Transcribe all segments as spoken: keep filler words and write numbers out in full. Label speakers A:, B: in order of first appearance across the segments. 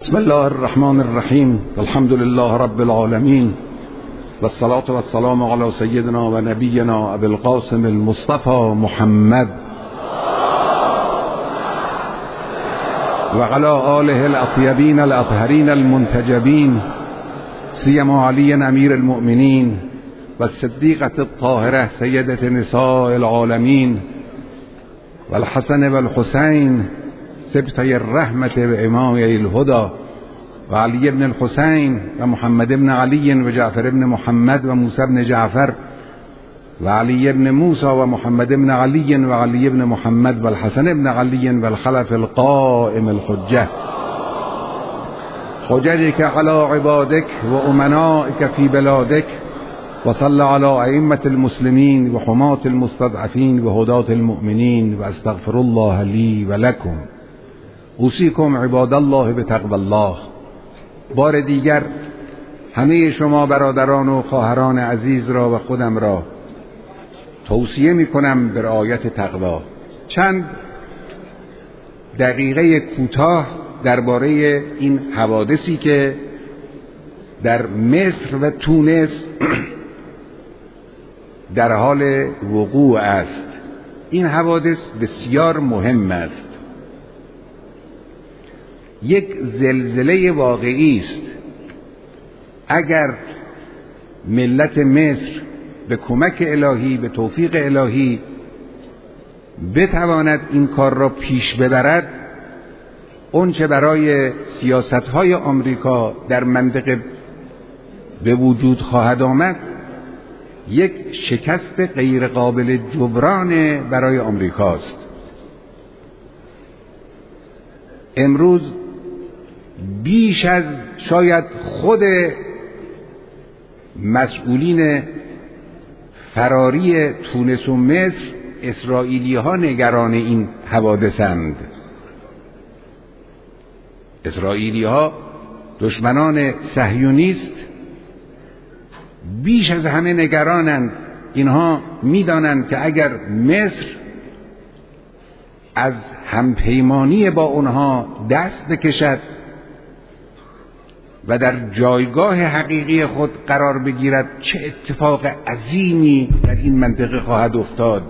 A: بسم الله الرحمن الرحیم. الحمد لله رب العالمین و الصلاة و السلام علی سیدنا و نبینا ابی القاسم المصطفى محمد و علی آله الاطیبین الاطهرین المنتجبین سیما علی امیر المؤمنین و الصدیقة الطاهرة سیدة نساء العالمین و الحسن و الحسین سبطي الرحمة وإمامي الهدى وعلي بن الحسين ومحمد بن علي وجعفر بن محمد وموسى بن جعفر وعلي بن موسى ومحمد بن علي وعلي بن محمد والحسن بن علي والخلف القائم الحجة حججك على عبادك وأمنائك في بلادك وصل على أئمة المسلمين وحماة المستضعفين وهداة المؤمنين وأستغفر الله لي ولكم. اوصیکم عباد الله به تقوی الله. بار دیگر همه شما برادران و خواهران عزیز را و خودم را توصیه می کنم به رعایت تقوی. چند دقیقه کوتاه درباره این حوادثی که در مصر و تونس در حال وقوع است. این حوادث بسیار مهم است. یک زلزله واقعی است. اگر ملت مصر به کمک الهی، به توفیق الهی بتواند این کار را پیش ببرد، اون چه برای سیاست‌های آمریکا در منطقه به وجود خواهد آمد یک شکست غیر قابل جبران برای آمریکاست. امروز بیش از شاید خود مسئولین فراری تونس و مصر، اسرائیلی ها نگران این حوادثند. اسرائیلی ها دشمنان صهیونیست بیش از همه نگرانند. اینها میدانند که اگر مصر از همپیمانی با اونها دست بکشد و در جایگاه حقیقی خود قرار بگیرد، چه اتفاق عظیمی در این منطقه خواهد افتاد.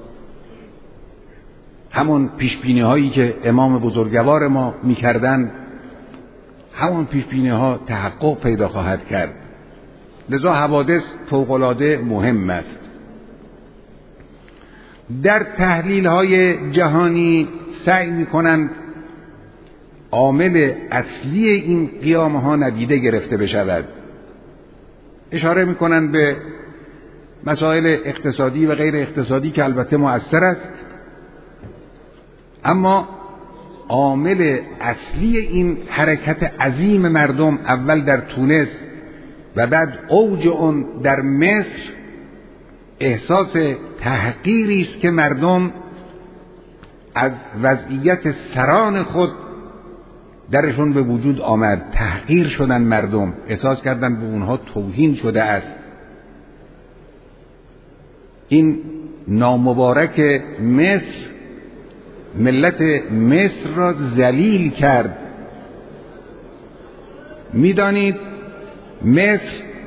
A: همون پیشبینی هایی که امام بزرگوار ما میکردند، همون پیشبینی ها تحقق پیدا خواهد کرد. لذا حوادث فوق‌العاده مهم است. در تحلیل های جهانی سعی میکنند عامل اصلی این قیام ها ندیده گرفته بشود. اشاره میکنند به مسائل اقتصادی و غیر اقتصادی که البته مؤثر است، اما عامل اصلی این حرکت عظیم مردم، اول در تونس و بعد اوج اون در مصر، احساس تحقیری است که مردم از وضعیت سران خود درشون به وجود آمد. تحقیر شدن، مردم احساس کردن به اونها توهین شده است. این نامبارک مصر ملت مصر را ذلیل کرد. میدانید مصر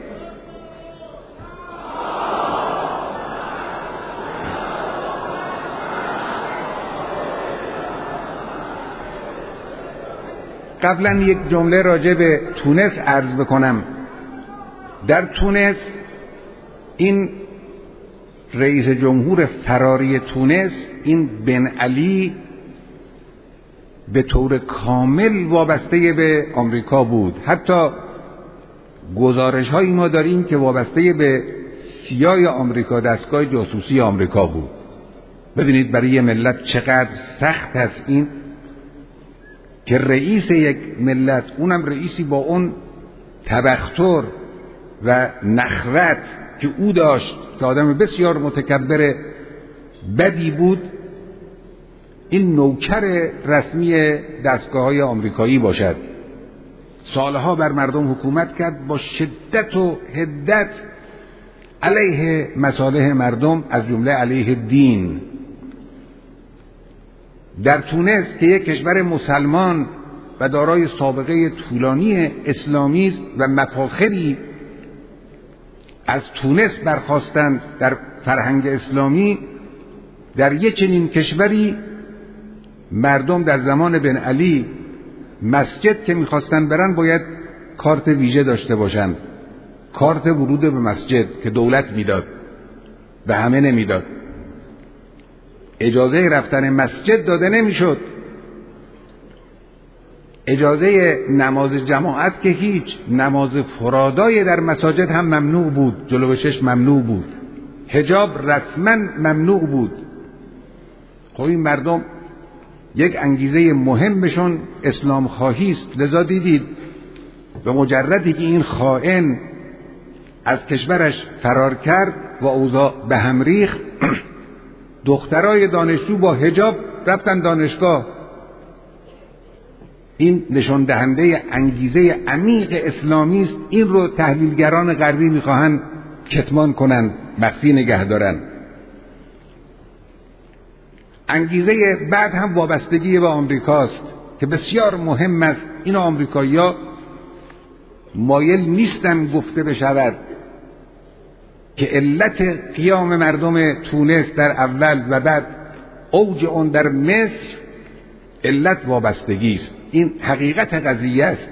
A: قبلا یک جمله راجع به تونس عرض بکنم. در تونس این رئیس جمهور فراری تونس، این بن علی، به طور کامل وابسته به آمریکا بود. حتی گزارش هایی ما داریم که وابسته به سیای آمریکا، دستگاه جاسوسی آمریکا بود. ببینید برای یه ملت چقدر سخت است این که رئیس یک ملت، اونم رئیسی با اون تبختر و نخرت که او داشت، که آدم بسیار متکبر بدی بود، این نوکر رسمی دستگاه های آمریکایی باشد. سالها بر مردم حکومت کرد با شدت و حدت علیه مصالح مردم، از جمله علیه دین. در تونس که یک کشور مسلمان و دارای سابقه طولانی اسلامی است و مفاخری از تونس برخاستند در فرهنگ اسلامی. در یک چنین کشوری مردم در زمان بن علی مسجد که میخواستن برن باید کارت ویژه داشته باشند، کارت ورود به مسجد که دولت میداد، به همه نمیداد. اجازه رفتن مسجد داده نمیشد. اجازه نماز جماعت که هیچ، نماز فرادای در مساجد هم ممنوع بود، جلو چشم ممنوع بود، حجاب رسما ممنوع بود. خب این مردم یک انگیزه مهمشون اسلام خواهی است. لذا دیدید به مجردی که این خائن از کشورش فرار کرد و اوضاع به هم ریخت، دخترای دانشجو با حجاب رفتن دانشگاه. این نشان دهنده انگیزه عمیق اسلامی است. این رو تحلیلگران غربی میخواهند کتمان کنند، مخفی نگه دارند. انگیزه بعد هم وابستگی به آمریکاست که بسیار مهم است. این آمریکایی‌ها مایل نیستن گفته بشود که علت قیام مردم تونس در اول و بعد اوج اون در مصر علت وابستگی است. این حقیقت قضیه است.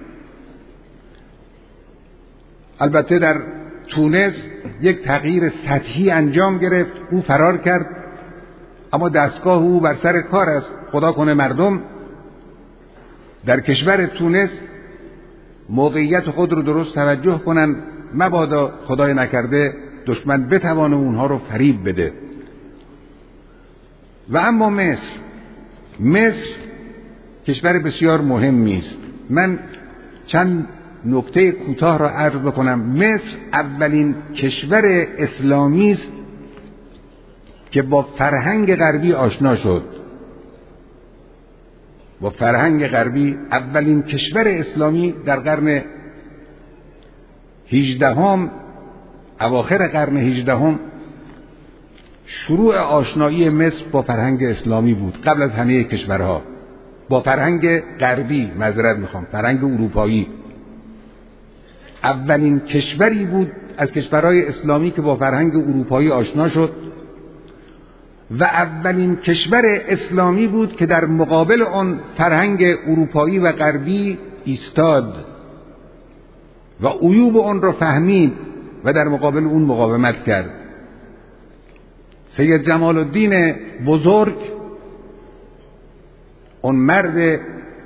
A: البته در تونس یک تغییر سطحی انجام گرفت، او فرار کرد، اما دستگاه او بر سر کار است. خدا کنه مردم در کشور تونس موقعیت خود رو درست توجه کنن، مبادا خدای نکرده دشمن بتوانه اونها رو فریب بده. و اما مصر مصر کشور بسیار مهمی است. من چند نکته کوتاه را عرض بکنم. مصر اولین کشور اسلامی است که با فرهنگ غربی آشنا شد. با فرهنگ غربی اولین کشور اسلامی در قرن هجدهم، اواخر قرن هجدهم، شروع آشنایی مصر با فرهنگ اسلامی بود. قبل از همه کشورها با فرهنگ غربی، معذرت میخوام، فرهنگ اروپایی. اولین کشوری بود از کشورهای اسلامی که با فرهنگ اروپایی آشنا شد و اولین کشور اسلامی بود که در مقابل آن فرهنگ اروپایی و غربی ایستاد و عیوب آن را فهمید و در مقابل اون مقاومت کرد. سید جمال الدین بزرگ، اون مرد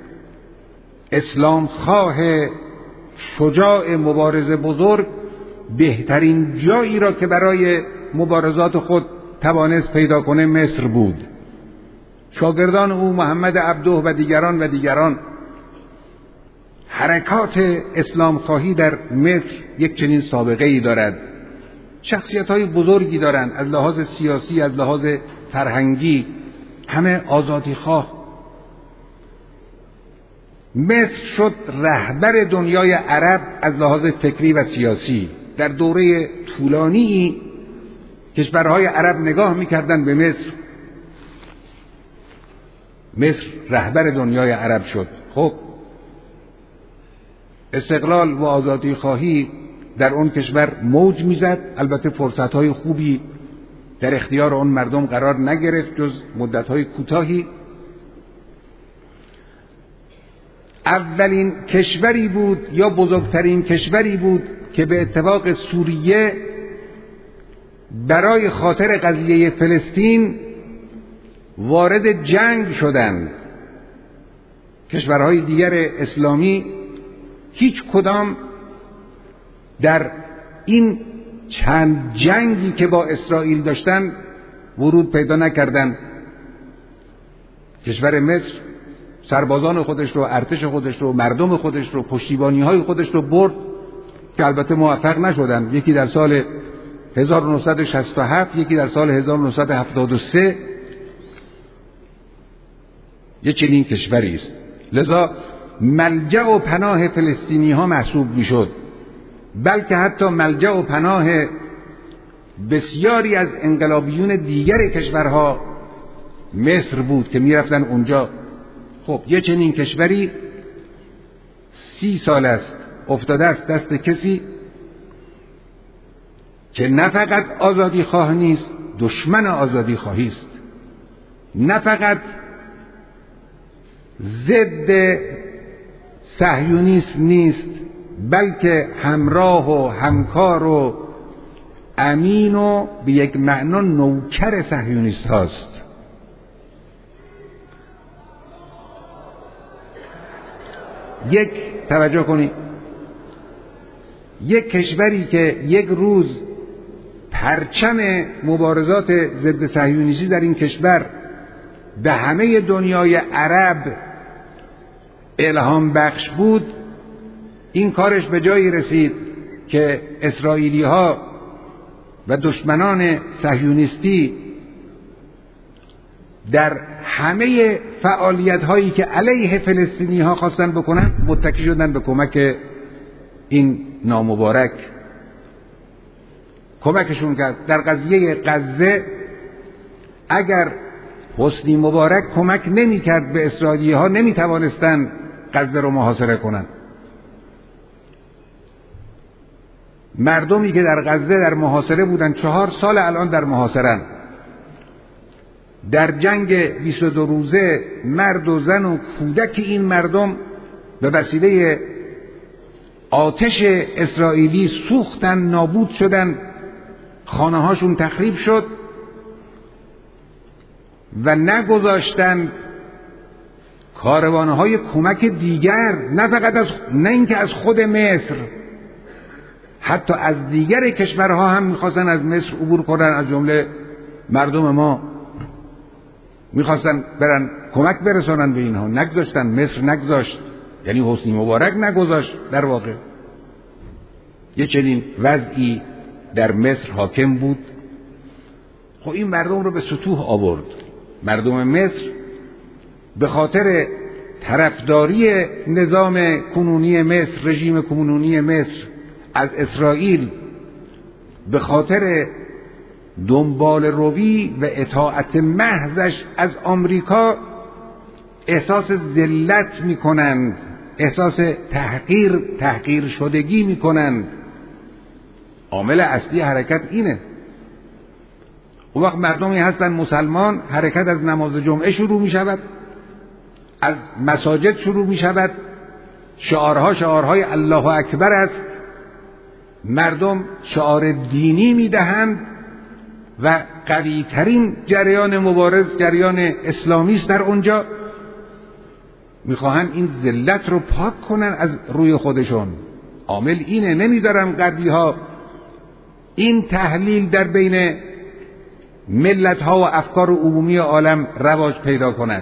A: اسلام خواه شجاع مبارز بزرگ، بهترین جایی را که برای مبارزات خود توانست پیدا کنه مصر بود. شاگردان او محمد عبده و دیگران و دیگران حرکات اسلام خواهی در مصر یک چنین سابقه ای دارد. شخصیت های بزرگی دارند از لحاظ سیاسی، از لحاظ فرهنگی، همه آزادی خواه. مصر شد رهبر دنیای عرب از لحاظ فکری و سیاسی. در دوره طولانی کشورهای عرب نگاه میکردن به مصر. مصر رهبر دنیای عرب شد. خب استقلال و آزادی خواهی در اون کشور موج میزد. البته فرصتهای خوبی در اختیار اون مردم قرار نگرفت جز مدتهای کوتاهی. اولین کشوری بود یا بزرگترین کشوری بود که به اتفاق سوریه برای خاطر قضیه فلسطین وارد جنگ شدند. کشورهای دیگر اسلامی هیچ کدام در این چند جنگی که با اسرائیل داشتن ورود پیدا نکردند. کشور مصر سربازان خودش رو، ارتش خودش رو، مردم خودش رو، پشتیبانی‌های خودش رو برد که البته موفق نشدند. یکی در سال هزار و نهصد و شصت و هفت، یکی در سال هزار و نهصد و هفتاد و سه. یه چنین کشوری است. لذا ملجأ و پناه فلسطینی ها محسوب می شد، بلکه حتی ملجأ و پناه بسیاری از انقلابیون دیگر کشورها مصر بود که می رفتن اونجا. خب یه چنین کشوری سی سال است افتاده است دست کسی که نه فقط آزادی خواه نیست، دشمن آزادی خواهی است. نه فقط ضد صهیونیسم نیست، بلکه همراه و همکار و امین و به یک معنا نوکر صهیونیست هاست. یک توجه کنید، یک کشوری که یک روز پرچم مبارزات ضد صهیونیستی در این کشور به همه دنیای عرب الهام بخش بود، این کارش به جایی رسید که اسرائیلی ها و دشمنان صهیونیستی در همه فعالیت هایی که علیه فلسطینی ها خواستن بکنن متکی شدن به کمک این نامبارک. کمکشون کرد. در قضیه غزه اگر حسنی مبارک کمک نمی کرد به اسرائیلی ها نمی توانستن غزه رو محاصره کنن. مردمی که در غزه در محاصره بودن چهار سال الان در محاصرن. در جنگ بیست و دو روزه مرد و زن و کودک این مردم به وسیله آتش اسرائیلی سوختن، نابود شدن، خانه هاشون تخریب شد و نگذاشتن کاروانهای کمک دیگر، نه فقط از نه اینکه از خود مصر، حتی از دیگر کشورها هم میخواستن از مصر عبور کنن. از جمله مردم ما میخواستن برن کمک برسانن به اینها، نگذاشتن. مصر نگذاشت، یعنی حسنی مبارک نگذاشت. در واقع یه چنین وضعی در مصر حاکم بود. خب این مردم رو به سطوح آورد. مردم مصر به خاطر طرفداری نظام کنونی مصر، رژیم کنونی مصر از اسرائیل، به خاطر دنبال روی و اطاعت محضش از آمریکا احساس ذلت میکنند، احساس تحقیر تحقیر شدگی میکنند. عامل اصلی حرکت اینه. اون وقت مردمی هستن مسلمان، حرکت از نماز جمعه شروع می شود، از مساجد شروع می شود، شعارها شعارهای الله اکبر است، مردم شعار دینی می دهند و قوی ترین جریان مبارز جریان اسلامی است در اونجا. میخواهند این ذلت رو پاک کنن از روی خودشون. عامل اینه. نمیذارن غربی ها این تحلیل در بین ملت ها و افکار عمومی عالم رواج پیدا کنند.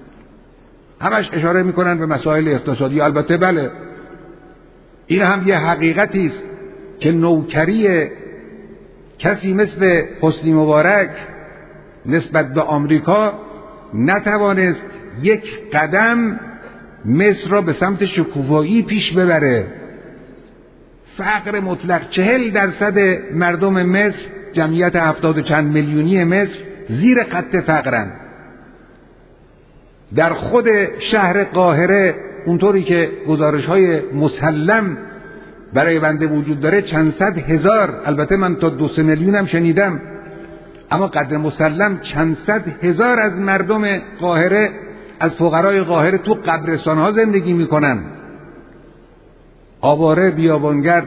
A: همش اشاره میکنن به مسائل اقتصادی. البته بله، این هم یه حقیقتی است که نوکری کسی مثل حسنی مبارک نسبت به آمریکا نتوانست یک قدم مصر را به سمت شکوفایی پیش ببره. فقر مطلق، چهل درصد مردم مصر، جمعیت هفتاد و چند میلیونی مصر زیر خط فقرن. در خود شهر قاهره اونطوری که گزارش‌های مسلم برای بنده وجود داره چند صد هزار، البته من تا دو سه میلیونم شنیدم، اما قدر مسلم چند صد هزار از مردم قاهره، از فقرای قاهره تو قبرستان‌ها زندگی میکنن. آواره بیابانگرد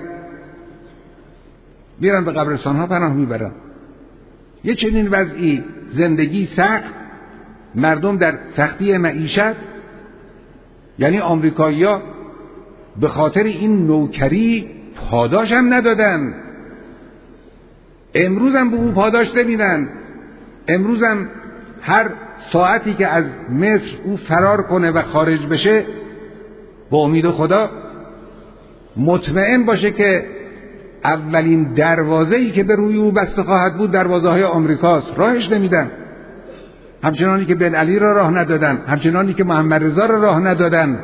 A: میرن به قبرستان‌ها پناه میبرن. یه چنین وضعی، زندگی سخت، مردم در سختی معیشت. یعنی آمریکایی‌ها به خاطر این نوکری پاداش هم ندادن. امروز هم به او پاداش نمیدن. امروز هم هر ساعتی که از مصر او فرار کنه و خارج بشه، با امید خدا مطمئن باشه که اولین دروازه‌ای که به روی او بسته خواهد بود دروازه‌های آمریکاست. راهش نمیدن. همچنانی که بن علی را راه ندادن، همچنانی که محمد رضا را راه ندادن.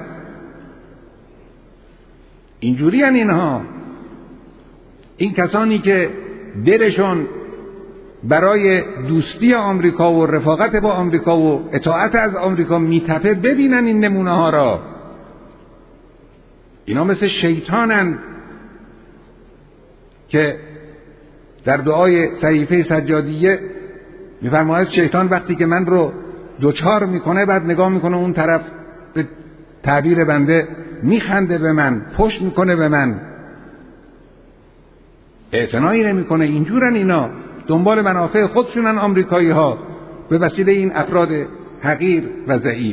A: اینجوری هن اینها. این کسانی که دلشون برای دوستی آمریکا و رفاقت با آمریکا و اطاعت از آمریکا میتپه، ببینن این نمونه ها را. اینا مثل شیطانند که در دعای صحیفه سجادیه میفرماید شیطان وقتی که من رو دوچار میکنه بعد نگاه میکنه اون طرف، به تعبیر بنده میخنده به من، پشت میکنه به من، اعتنایی نمیکنه. اینجورن اینا، دنبال منافع خودشونن آمریکایی ها به وسیله این افراد حقیر و ضعیف.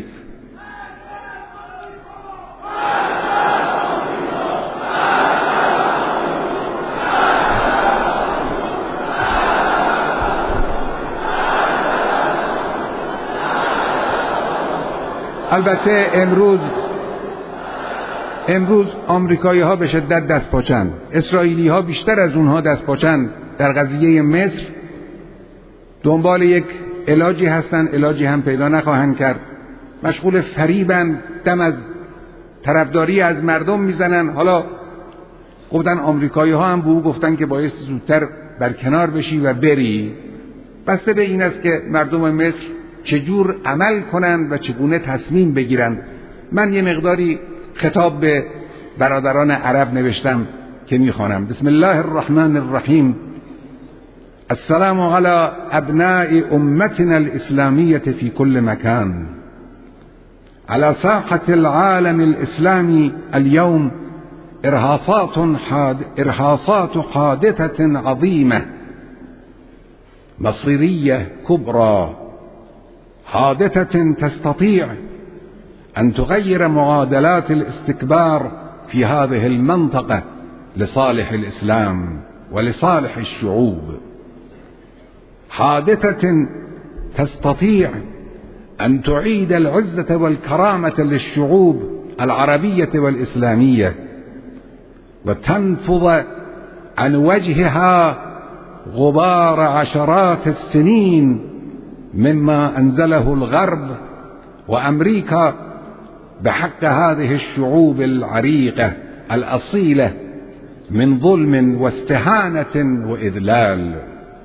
A: البته امروز امروز آمریکایی ها به شدت دست پاچن، اسرائیلی ها بیشتر از اونها دست پاچن در قضیه مصر. دنبال یک علاجی هستن، علاجی هم پیدا نخواهند کرد. مشغول فریبن، دم از طرفداری از مردم میزنن. حالا گفتن آمریکایی ها هم به او گفتن که باید زودتر برکنار بشی و بری. بسته به این است که مردم مصر چجور عمل کنند و چگونه تصمیم بگیرند. من یه مقداری خطاب به برادران عرب نوشتم که میخوانم. بسم الله الرحمن الرحیم. السلام على ابناء امتنا الاسلامیة في كل مكان. على ساحة العالم الاسلامي اليوم ارهاصات حاد ارهاصات حادثة عظيمة مصيرية كبرى، حادثة تستطيع أن تغير معادلات الاستكبار في هذه المنطقة لصالح الإسلام ولصالح الشعوب، حادثة تستطيع أن تعيد العزة والكرامة للشعوب العربية والإسلامية وتنفض عن وجهها غبار عشرات السنين مما أنزله الغرب وأمريكا بحق هذه الشعوب العريقة الأصيلة من ظلم واستهانة وإذلال.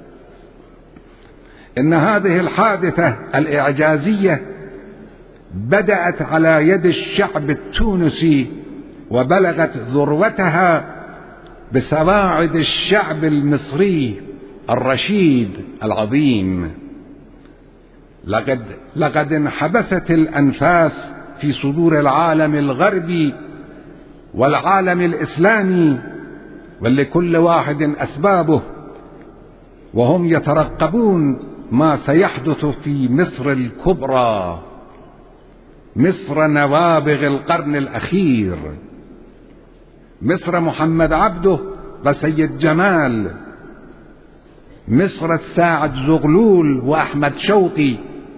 A: إن هذه الحادثة الإعجازية بدأت على يد الشعب التونسي وبلغت ذروتها بسواعد الشعب المصري الرشيد العظيم. لقد, لقد انحبست الأنفاس في صدور العالم الغربي والعالم الإسلامي، ولكل واحد أسبابه، وهم يترقبون ما سيحدث في مصر الكبرى، مصر نوابغ القرن الأخير، مصر محمد عبده وسيد جمال، مصر الساعد زغلول وأحمد شوقي،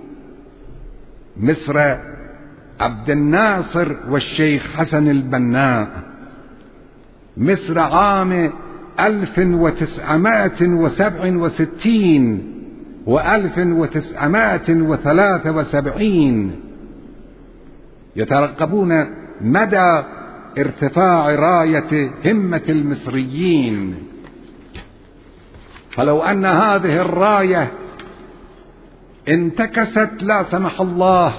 A: مصر عبد الناصر والشيخ حسن البناء، مصر عام ألف وتسعمائة وسبع وستين وألف وتسعمائة وثلاثة وسبعين. يترقبون مدى ارتفاع راية همة المصريين، فلو أن هذه الراية انتكست لا سمح الله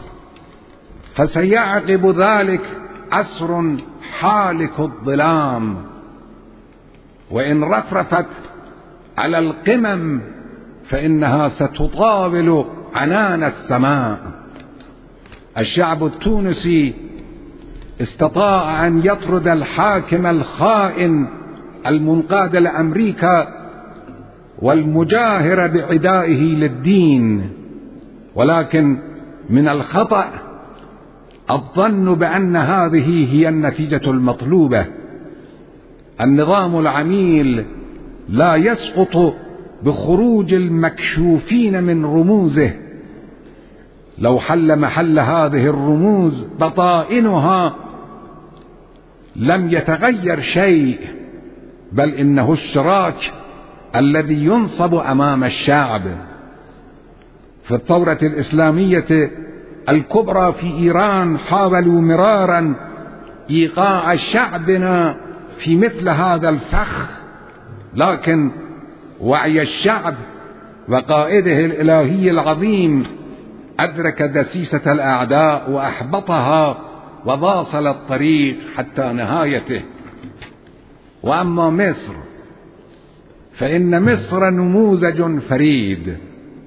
A: فسيعقب ذلك عصر حالك الظلام، وإن رفرفت على القمم فإنها ستطاول عنان السماء. الشعب التونسي استطاع أن يطرد الحاكم الخائن المنقاد لأمريكا والمجاهر بعدائه للدين، ولكن من الخطأ الظن بأن هذه هي النتيجة المطلوبة. النظام العميل لا يسقط بخروج المكشوفين من رموزه، لو حل محل هذه الرموز بطائنها لم يتغير شيء، بل إنه الشراك الذي ينصب أمام الشعب. في الثورة الإسلامية الكبرى في إيران حاولوا مرارا إيقاع شعبنا في مثل هذا الفخ، لكن وعي الشعب وقائده الإلهي العظيم أدرك دسيسة الأعداء وأحبطها وواصل الطريق حتى نهايته. وأما مصر فإن مصر نموذج فريد،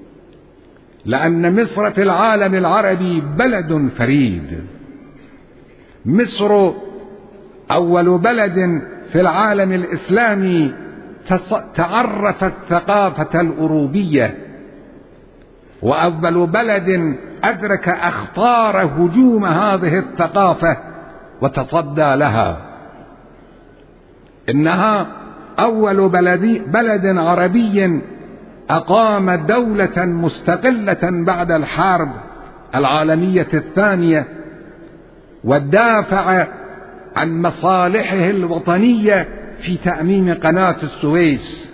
A: لأن مصر في العالم العربي بلد فريد. مصر أول بلد في العالم الإسلامي تعرف الثقافة الأوروبية، وأول بلد أدرك أخطار هجوم هذه الثقافة وتصدى لها. إنها أول بلد, بلد عربي أقام دولة مستقلة بعد الحرب العالمية الثانية، ودافع عن مصالحه الوطنية في تأميم قناة السويس.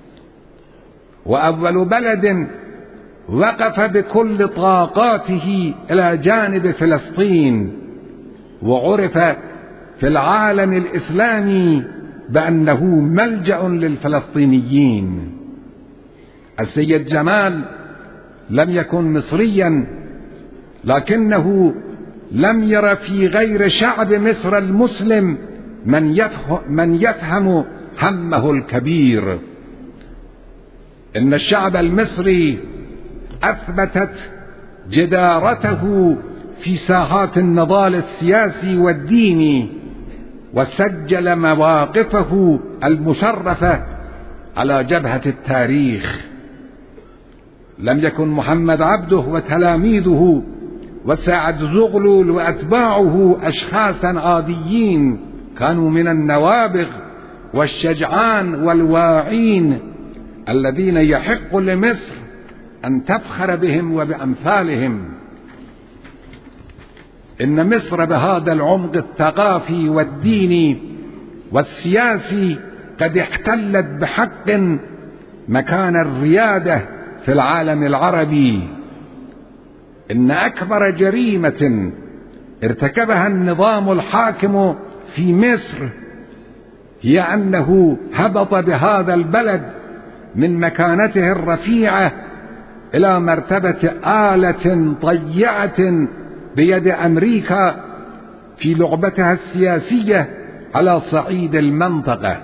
A: وأول بلد وقف بكل طاقاته إلى جانب فلسطين، وعرف في العالم الإسلامي بأنه ملجأ للفلسطينيين. السيد جمال لم يكن مصريا، لكنه لم ير في غير شعب مصر المسلم من يفهم, من يفهم همه الكبير. إن الشعب المصري أثبتت جدارته في ساحات النضال السياسي والديني، وسجل مواقفه المشرفة على جبهة التاريخ. لم يكن محمد عبده وتلاميذه وسعد زغلول وأتباعه أشخاصا عاديين، كانوا من النوابغ والشجعان والواعين الذين يحق لمصر أن تفخر بهم وبأمثالهم. إن مصر بهذا العمق الثقافي والديني والسياسي قد احتلت بحق مكان الريادة في العالم العربي. إن أكبر جريمة ارتكبها النظام الحاكم في مصر هي أنه هبط بهذا البلد من مكانته الرفيعة إلى مرتبة آلة طيعة بيد أمريكا في لعبتها السياسية على صعيد المنطقة.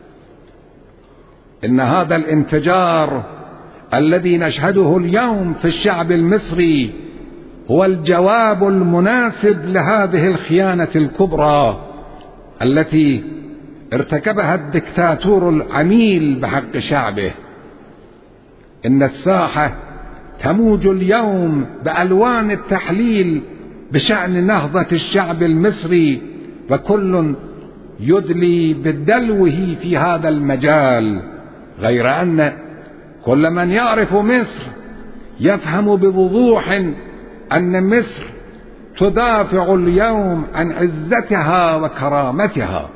A: إن هذا الانفجار الذي نشهده اليوم في الشعب المصري هو الجواب المناسب لهذه الخيانة الكبرى التي ارتكبها الدكتاتور العميل بحق شعبه. إن الساحة تموج اليوم بألوان التحليل بشأن نهضة الشعب المصري، وكل يدلي بدلوه في هذا المجال، غير أن كل من يعرف مصر يفهم بوضوح أن مصر تدافع اليوم عن عزتها وكرامتها.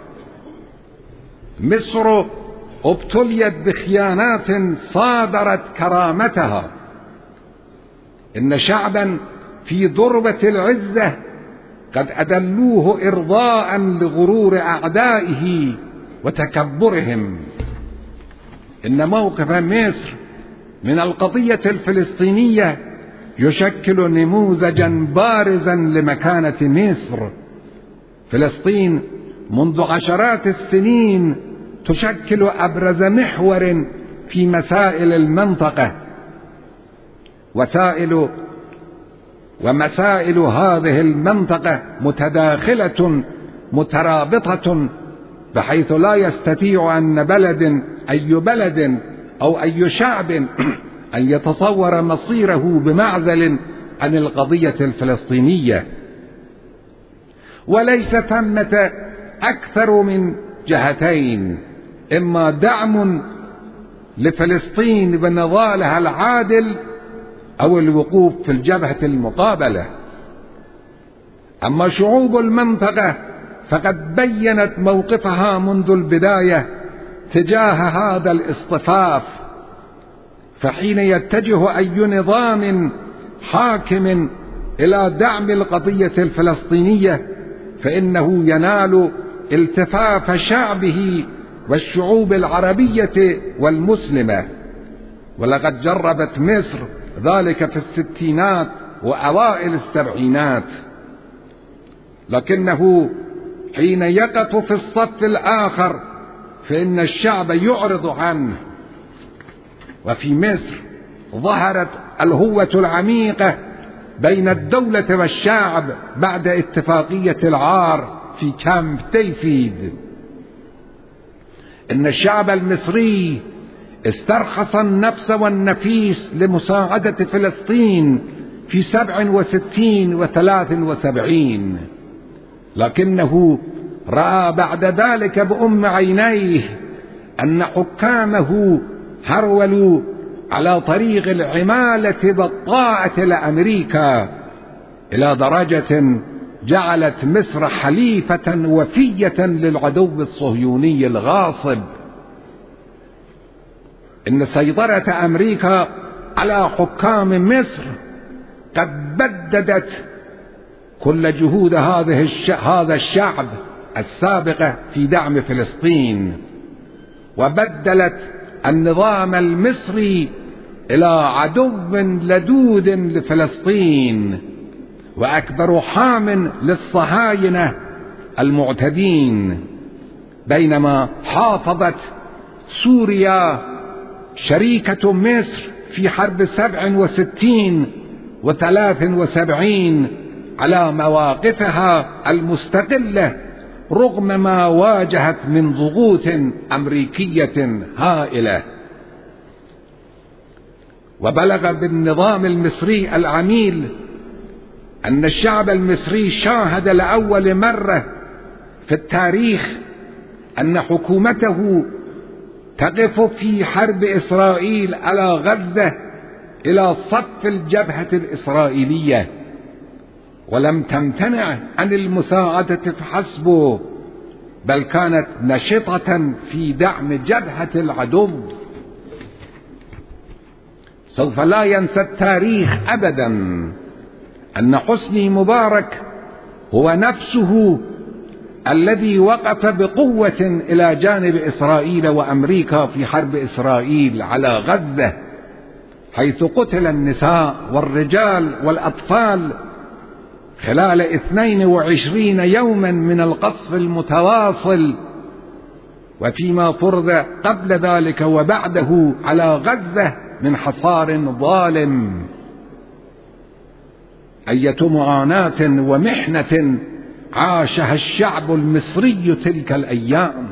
A: مصر ابتليت بخيانات صادرت كرامتها. إن شعبا في ضربة العزة قد أدلوه إرضاء لغرور أعدائه وتكبرهم. إن موقف مصر من القضية الفلسطينية يشكل نموذجا بارزا لمكانة مصر. فلسطين منذ عشرات السنين تشكل أبرز محور في مسائل المنطقة، وسائل ومسائل هذه المنطقة متداخلة مترابطة، بحيث لا يستطيع أن بلد أي بلد أو أي شعب أن يتصور مصيره بمعزل عن القضية الفلسطينية. وليس ثمة أكثر من جهتين: إما دعم لفلسطين بنضالها العادل، أو الوقوف في الجبهة المقابلة. أما شعوب المنطقة فقد بيّنت موقفها منذ البداية تجاه هذا الاصطفاف، فحين يتجه أي نظام حاكم إلى دعم القضية الفلسطينية فإنه ينال التفاف شعبه والشعوب العربية والمسلمة. ولقد جربت مصر ذلك في الستينات وأوائل السبعينات. لكنه حين يقف في الصف الآخر فإن الشعب يعرض عنه. وفي مصر ظهرت الهوة العميقة بين الدولة والشعب بعد اتفاقية العار في كامب ديفيد. إن الشعب المصري استرخص النفس والنفيس لمساعدة فلسطين في سبع وستين وثلاث وسبعين، لكنه رأى بعد ذلك بأم عينيه أن حكامه هرولوا على طريق العمالة والطاعة لأمريكا إلى درجة جعلت مصر حليفة وفية للعدو الصهيوني الغاصب. إن سيطرة أمريكا على حكام مصر قد بددت كل جهود هذه الش... هذا الشعب السابقة في دعم فلسطين، وبدلت النظام المصري إلى عدو لدود لفلسطين وأكبر حام للصهاينة المعتدين، بينما حافظت سوريا شريكة مصر في حرب سبع وستين وثلاث وسبعين على مواقفها المستقلة رغم ما واجهت من ضغوط أمريكية هائلة. وبلغ بالنظام المصري العميل أن الشعب المصري شاهد لأول مرة في التاريخ أن حكومته تقف في حرب إسرائيل على غزة إلى صف الجبهة الإسرائيلية، ولم تمتنع عن المساعدة فحسب، بل كانت نشطة في دعم جبهة العدو. سوف لا ينسى التاريخ أبدا أن حسني مبارك هو نفسه الذي وقف بقوة إلى جانب إسرائيل وأمريكا في حرب إسرائيل على غزة، حيث قتل النساء والرجال والأطفال خلال اثنين وعشرين يوما من القصف المتواصل، وفيما فرض قبل ذلك وبعده على غزة من حصار ظالم. أية معاناة ومحنة عاشها الشعب المصري تلك الأيام.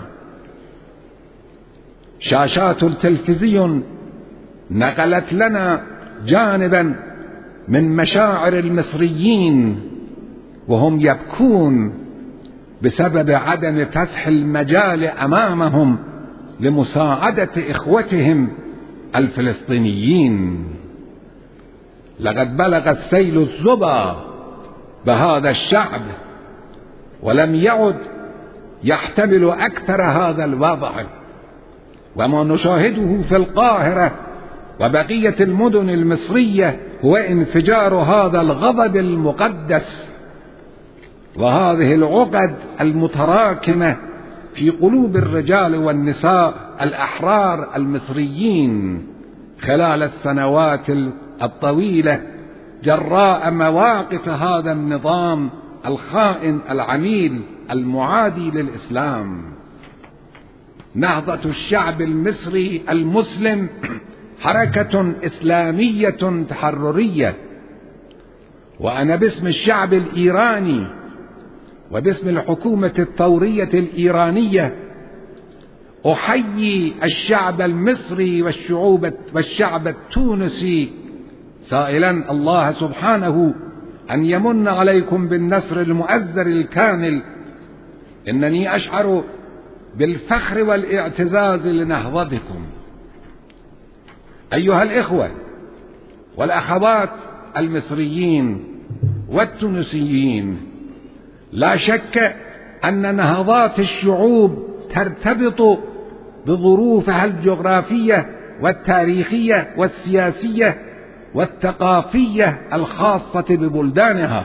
A: شاشات التلفزيون نقلت لنا جانبا من مشاعر المصريين وهم يبكون بسبب عدم فتح المجال أمامهم لمساعدة إخوتهم الفلسطينيين. لقد بلغ السيل الزبا بهذا الشعب ولم يعد يحتمل أكثر هذا الوضع، وما نشاهده في القاهرة وبقية المدن المصرية هو انفجار هذا الغضب المقدس وهذه العقد المتراكمة في قلوب الرجال والنساء الأحرار المصريين خلال السنوات الطويلة جراء مواقف هذا النظام الخائن العميل المعادي للإسلام. نهضة الشعب المصري المسلم حركة إسلامية تحررية، وأنا باسم الشعب الإيراني وباسم الحكومة الثورية الإيرانية أحيي الشعب المصري والشعوب والشعب التونسي سائلا الله سبحانه أن يمن عليكم بالنصر المؤزر الكامل. إنني أشعر بالفخر والاعتزاز لنهضتكم أيها الإخوة والأخوات المصريين والتونسيين. لا شك أن نهضات الشعوب ترتبط بظروفها الجغرافية والتاريخية والسياسية والثقافية الخاصة ببلدانها،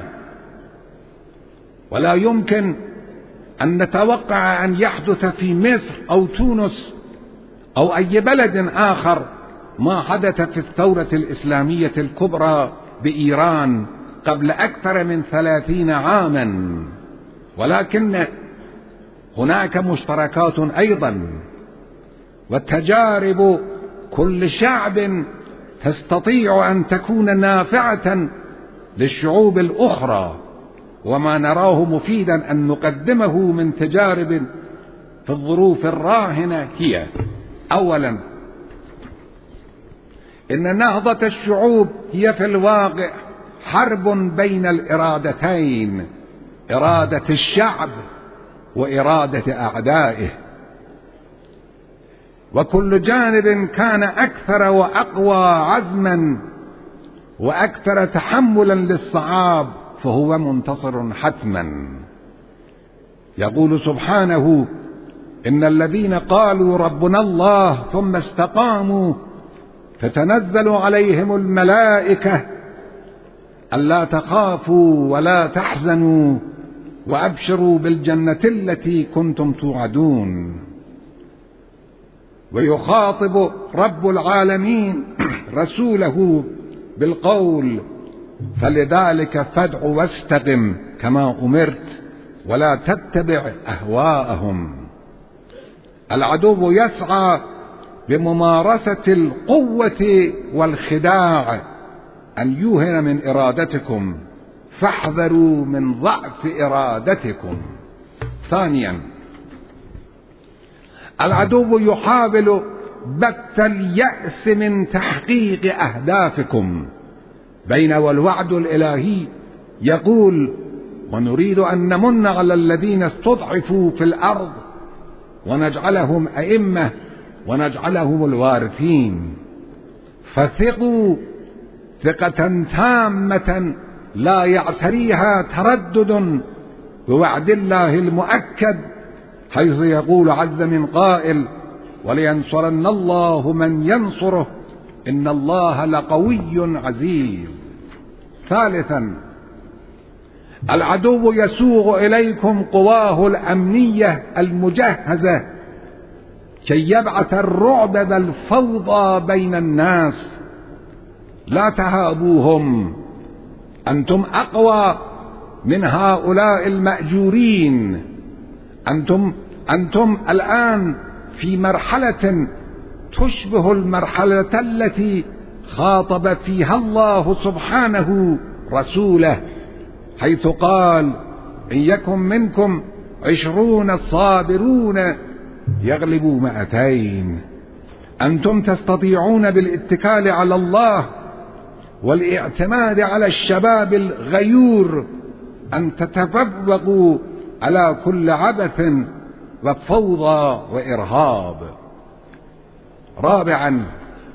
A: ولا يمكن أن نتوقع أن يحدث في مصر أو تونس أو أي بلد آخر ما حدث في الثورة الإسلامية الكبرى بإيران قبل أكثر من ثلاثين عاما. ولكن هناك مشتركات أيضا، والتجارب كل شعب تستطيع أن تكون نافعة للشعوب الأخرى، وما نراه مفيدا أن نقدمه من تجارب في الظروف الراهنة هي: أولا، إن نهضة الشعوب هي في الواقع حرب بين الإرادتين، إرادة الشعب وإرادة أعدائه، وكل جانب كان أكثر وأقوى عزما وأكثر تحملا للصعاب فهو منتصر حتما. يقول سبحانه: إن الذين قالوا ربنا الله ثم استقاموا تتنزل عليهم الملائكة ألا تخافوا ولا تحزنوا وأبشروا بالجنة التي كنتم توعدون. ويخاطب رب العالمين رسوله بالقول: فلذلك فادع واستقم كما أمرت ولا تتبع أهواءهم. العدو يسعى بممارسة القوة والخداع أن يوهن من إرادتكم، فاحذروا من ضعف إرادتكم. ثانيا، العدو يحاول بث اليأس من تحقيق أهدافكم، بينما والوعد الإلهي يقول: ونريد أن نمن على الذين استضعفوا في الأرض ونجعلهم أئمة ونجعلهم الوارثين. فثقوا ثقة تامة لا يعتريها تردد بوعد الله المؤكد، حيث يقول عز من قائل: ولينصرن الله من ينصره إن الله لقوي عزيز. ثالثا، العدو يسوغ إليكم قواه الأمنية المجهزة كي يبعث الرعب والفوضى بين الناس. لا تهابوهم، أنتم أقوى من هؤلاء المأجورين. أنتم, أنتم الآن في مرحلة تشبه المرحلة التي خاطب فيها الله سبحانه رسوله، حيث قال: إن يكن منكم عشرون صابرون يغلبوا مئتين. أنتم تستطيعون بالاتكال على الله والاعتماد على الشباب الغيور أن تتفوقوا على كل عبث وفوضى وإرهاب. رابعا،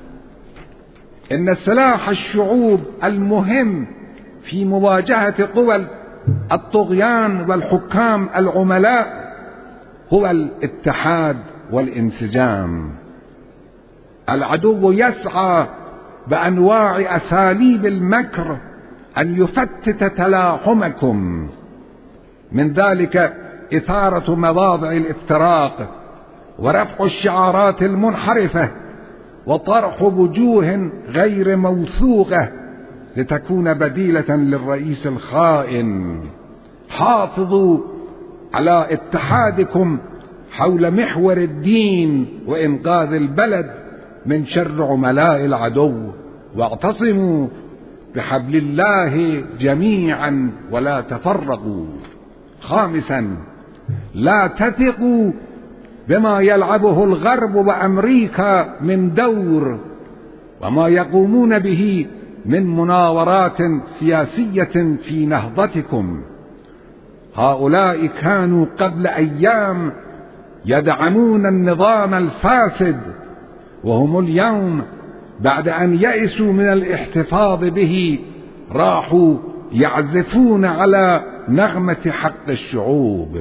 A: إن سلاح الشعوب المهم في مواجهة قوى الطغيان والحكام العملاء هو الاتحاد والانسجام. العدو يسعى بأنواع أساليب المكر أن يفتت تلاحمكم، من ذلك إثارة مواضع الافتراق ورفع الشعارات المنحرفة وطرح وجوه غير موثوقة لتكون بديلة للرئيس الخائن. حافظوا على اتحادكم حول محور الدين وإنقاذ البلد من شر عملاء العدو، واعتصموا بحبل الله جميعا ولا تفرقوا. خامسا، لا تثقوا بما يلعبه الغرب وأمريكا من دور وما يقومون به من مناورات سياسية في نهضتكم. هؤلاء كانوا قبل أيام يدعمون النظام الفاسد، وهم اليوم بعد أن يئسوا من الاحتفاظ به راحوا يعزفون على نغمة حق الشعوب.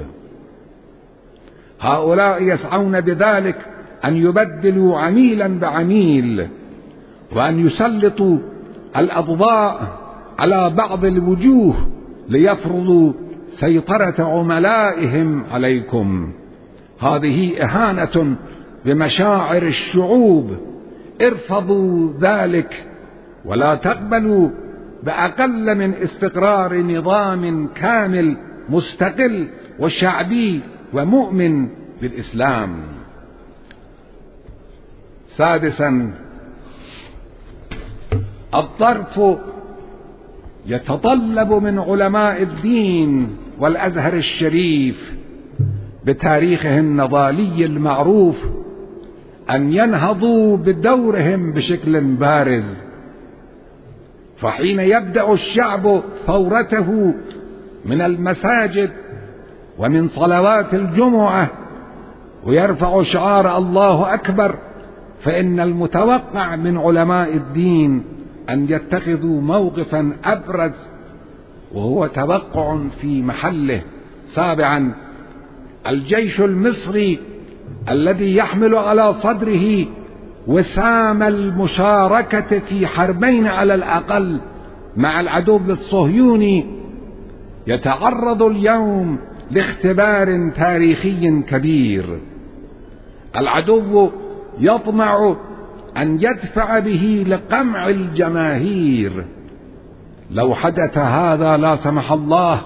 A: هؤلاء يسعون بذلك أن يبدلوا عميلا بعميل، وأن يسلطوا الأضواء على بعض الوجوه ليفرضوا سيطرة عملائهم عليكم. هذه إهانة بمشاعر الشعوب. ارفضوا ذلك ولا تقبلوا بأقل من استقرار نظام كامل مستقل وشعبي ومؤمن بالإسلام. سادسا، الظرف يتطلب من علماء الدين والأزهر الشريف بتاريخهم النضالي المعروف أن ينهضوا بدورهم بشكل بارز. فحين يبدأ الشعب ثورته من المساجد ومن صلوات الجمعة ويرفع شعار الله أكبر، فإن المتوقع من علماء الدين أن يتخذوا موقفا أبرز، وهو توقع في محله. سابعا، الجيش المصري الذي يحمل على صدره وسام المشاركة في حربين على الأقل مع العدو الصهيوني يتعرض اليوم لاختبار تاريخي كبير. العدو يطمع أن يدفع به لقمع الجماهير. لو حدث هذا لا سمح الله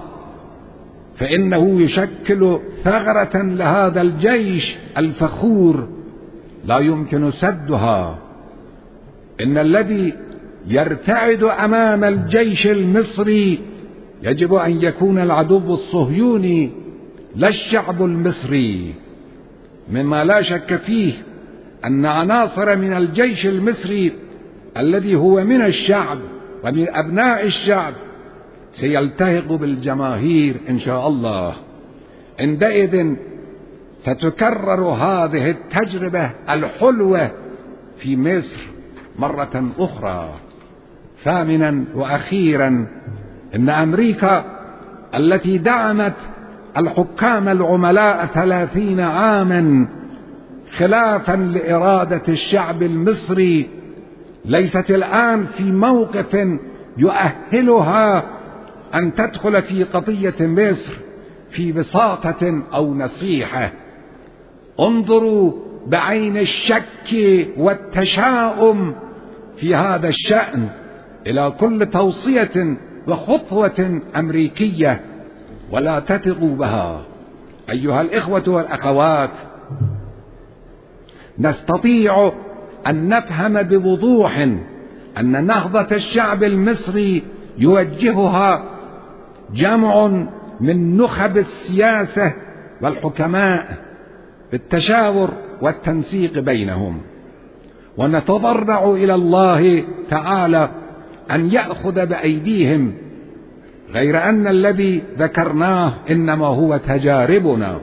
A: فإنه يشكل ثغرة لهذا الجيش الفخور لا يمكن سدها. إن الذي يرتعد أمام الجيش المصري يجب أن يكون العدو الصهيوني لا الشعب المصري، مما لا شك فيه أن عناصر من الجيش المصري الذي هو من الشعب ومن أبناء الشعب سيلتحق بالجماهير إن شاء الله. عندئذ ستكرر هذه التجربة الحلوة في مصر مرة أخرى. ثامنا وأخيرا، إن أمريكا التي دعمت الحكام العملاء ثلاثين عاما خلافا لإرادة الشعب المصري ليست الآن في موقف يؤهلها أن تدخل في قضية مصر في بساطة أو نصيحة. انظروا بعين الشك والتشاؤم في هذا الشأن إلى كل توصية وخطوة أمريكية ولا تثقوا بها. أيها الإخوة والأخوات، نستطيع أن نفهم بوضوح أن نهضة الشعب المصري يوجهها جمع من نخب السياسة والحكماء بالتشاور والتنسيق بينهم، ونتضرع إلى الله تعالى أن يأخذ بأيديهم، غير أن الذي ذكرناه إنما هو تجاربنا.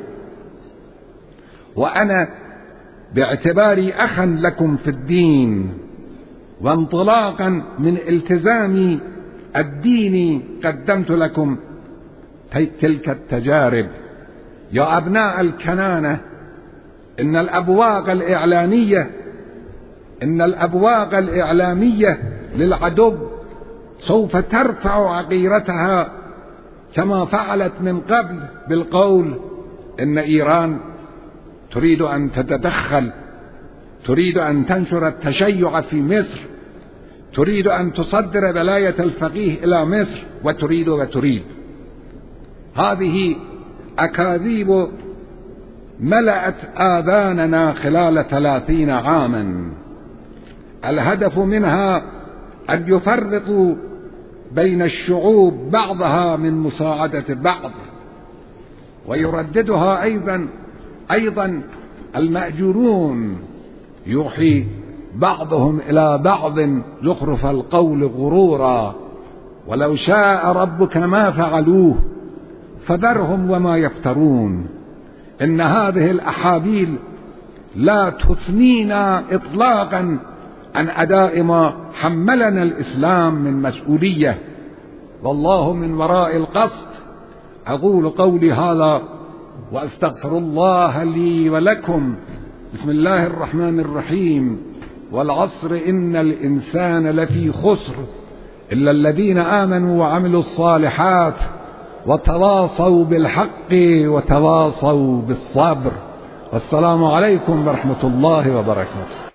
A: وأنا باعتباري أخا لكم في الدين وانطلاقا من التزامي الديني قدمت لكم تلك التجارب. يا أبناء الكنانة، إن الأبواق الإعلامية إن الأبواق الإعلامية للعدو سوف ترفع عقيرتها كما فعلت من قبل بالقول إن إيران تريد أن تتدخل، تريد أن تنشر التشيع في مصر، تريد أن تصدر ولاية الفقيه إلى مصر، وتريد وتريد. هذه أكاذيب ملأت آذاننا خلال ثلاثين عاما، الهدف منها أن يفرقوا بين الشعوب بعضها من مساعدة بعض، ويرددها أيضا أيضا المأجورون، يوحي بعضهم إلى بعض زخرف القول غرورا، ولو شاء ربك ما فعلوه فذرهم وما يفترون. إن هذه الأحابيل لا تثنينا إطلاقا عن أداء ما حملنا الإسلام من مسؤولية، والله من وراء القصد. أقول قولي هذا وأستغفر الله لي ولكم. بسم الله الرحمن الرحيم. والعصر إن الإنسان لفي خسر إلا الذين آمنوا وعملوا الصالحات وتواصوا بالحق وتواصوا بالصبر. والسلام عليكم ورحمة الله وبركاته.